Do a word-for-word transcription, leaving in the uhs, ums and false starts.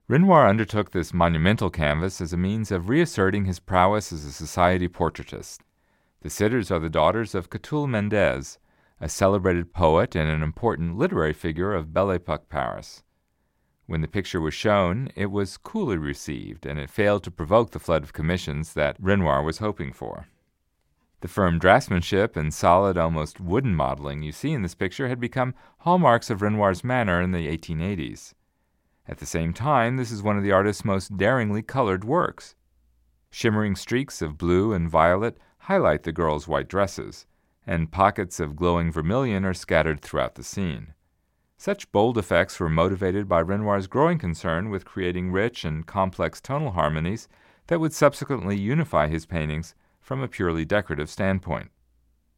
Renoir undertook this monumental canvas as a means of reasserting his prowess as a society portraitist. The sitters are the daughters of Catulle Mendès, a celebrated poet and an important literary figure of Belle Epoque Paris. When the picture was shown, it was coolly received, and it failed to provoke the flood of commissions that Renoir was hoping for. The firm draftsmanship and solid, almost wooden modeling you see in this picture had become hallmarks of Renoir's manner in the eighteen eighties. At the same time, this is one of the artist's most daringly colored works. Shimmering streaks of blue and violet highlight the girls' white dresses, and pockets of glowing vermilion are scattered throughout the scene. Such bold effects were motivated by Renoir's growing concern with creating rich and complex tonal harmonies that would subsequently unify his paintings from a purely decorative standpoint.